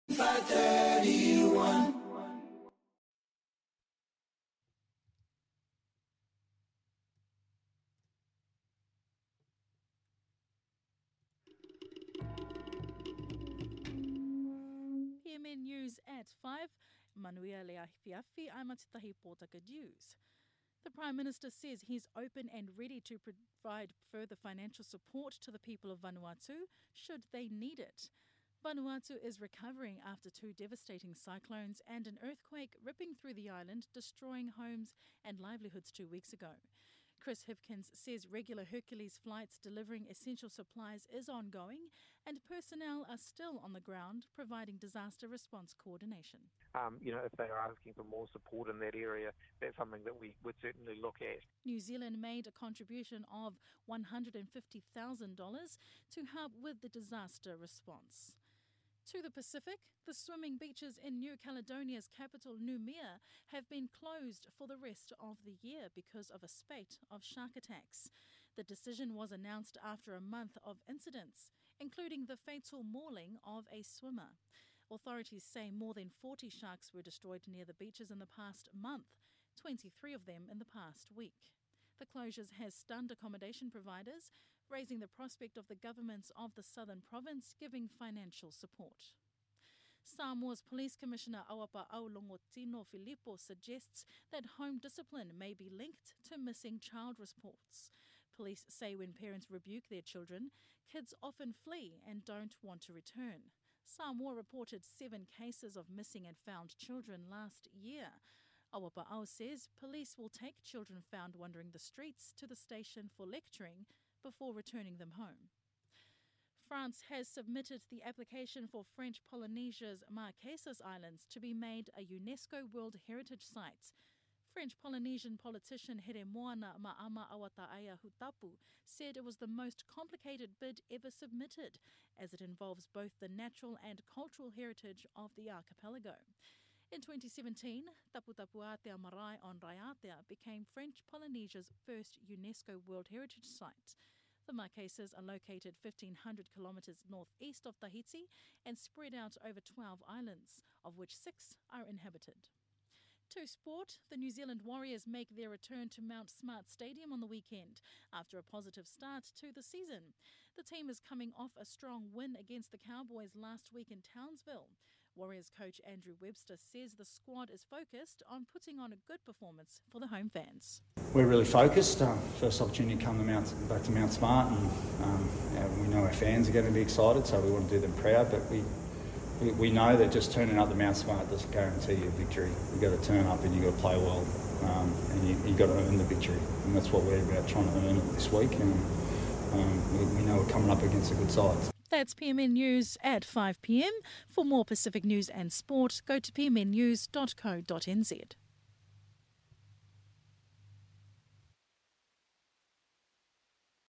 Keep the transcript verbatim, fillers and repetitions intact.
five thirty-one. P M N News at five. Manuele Ahipiafi, I'm at Tahi Pōtaka News. The Prime Minister says he's open and ready to provide further financial support to the people of Vanuatu should they need it. Vanuatu is recovering after two devastating cyclones and an earthquake ripping through the island, destroying homes and livelihoods two weeks ago. Chris Hipkins says regular Hercules flights delivering essential supplies is ongoing and personnel are still on the ground providing disaster response coordination. Um, you know, if they are asking for more support in that area, that's something that we would certainly look at. New Zealand made a contribution of one hundred fifty thousand dollars to help with the disaster response. To the Pacific, the swimming beaches in New Caledonia's capital, Noumea, have been closed for the rest of the year because of a spate of shark attacks. The decision was announced after a month of incidents, including the fatal mauling of a swimmer. Authorities say more than forty sharks were destroyed near the beaches in the past month, twenty-three of them in the past week. The closures has stunned accommodation providers, raising the prospect of the governments of the southern province giving financial support. Samoa's Police Commissioner Awapa Aulongotino Filippo suggests that home discipline may be linked to missing child reports. Police say when parents rebuke their children, kids often flee and don't want to return. Samoa reported seven cases of missing and found children last year. Awapa'au says police will take children found wandering the streets to the station for lecturing before returning them home. France has submitted the application for French Polynesia's Marquesas Islands to be made a UNESCO World Heritage Site. French Polynesian politician Heremoana Ma'ama Awata'aya Hutapu said it was the most complicated bid ever submitted, as it involves both the natural and cultural heritage of the archipelago. In twenty seventeen, Taputapuatea Marae on Raiatea became French Polynesia's first UNESCO World Heritage Site. The Marquesas are located fifteen hundred kilometres northeast of Tahiti and spread out over twelve islands, of which six are inhabited. To sport, the New Zealand Warriors make their return to Mount Smart Stadium on the weekend after a positive start to the season. The team is coming off a strong win against the Cowboys last week in Townsville. Warriors coach Andrew Webster says the squad is focused on putting on a good performance for the home fans. We're really focused. Uh, first opportunity to come to Mount, back to Mount Smart, and um, yeah, we know our fans are going to be excited, so we want to do them proud, but we We, we know that just turning up the Mount Smart doesn't guarantee you a victory. You've got to turn up and you've got to play well, um, and you, you've got to earn the victory. And that's what we're about, trying to earn it this week. And um, we, we know we're coming up against a good side. That's P M N News at five p m. For more Pacific news and sport, go to p m n news dot co dot n z.